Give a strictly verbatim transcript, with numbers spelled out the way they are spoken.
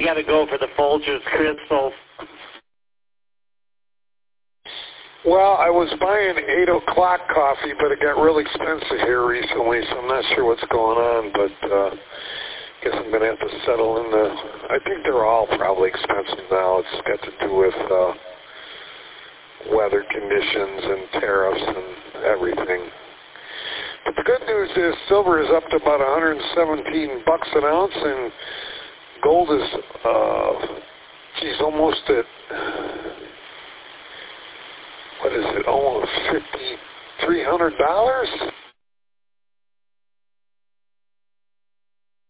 got to go for the Folgers crystals. Well, I was buying eight o'clock coffee, but it got real expensive here recently, so I'm not sure what's going on, but uh, I guess I'm going to have to settle in the... I think they're all probably expensive now. It's got to do with uh, weather conditions and tariffs and everything. But the good news is silver is up to about one hundred seventeen bucks an ounce, and gold is, uh, geez, almost at... What is it, almost fifty-three hundred dollars?